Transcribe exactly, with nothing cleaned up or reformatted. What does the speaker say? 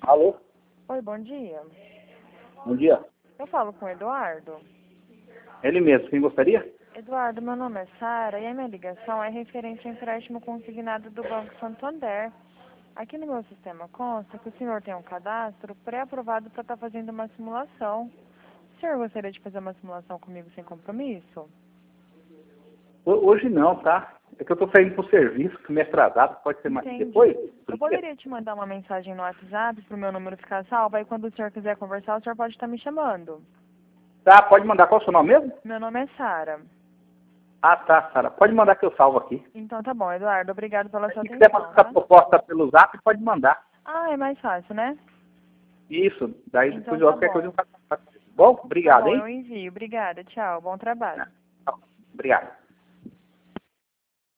Alô? Oi, bom dia. Bom dia. Eu falo com o Eduardo. Ele mesmo, quem gostaria? Eduardo, meu nome é Sara e a minha ligação é referente ao empréstimo consignado do Banco Santander. Aqui no meu sistema consta que o senhor tem um cadastro pré-aprovado para estar fazendo uma simulação. O senhor gostaria de fazer uma simulação comigo sem compromisso? Ho- Hoje não, tá? É que eu tô saindo pro serviço, tô meio atrasado, pode ser mais Entendi. depois? Eu poderia te mandar uma mensagem no WhatsApp para o meu número ficar salvo, aí quando o senhor quiser conversar, o senhor pode estar me chamando. Tá, pode mandar. Qual é o seu nome mesmo? Meu nome é Sara. Ah, tá, Sara. Pode mandar que eu salvo aqui. Então tá bom, Eduardo. Obrigado pela sua Se quiser mandar atenção, essa tá? proposta pelo zap, pode mandar. Ah, é mais fácil, né? Isso. Daí Então depois eu tá qualquer coisa bom. eu faço. Bom, Tá obrigado, bom, hein? eu envio. Obrigada. Tchau. Bom trabalho. Tá. Obrigado.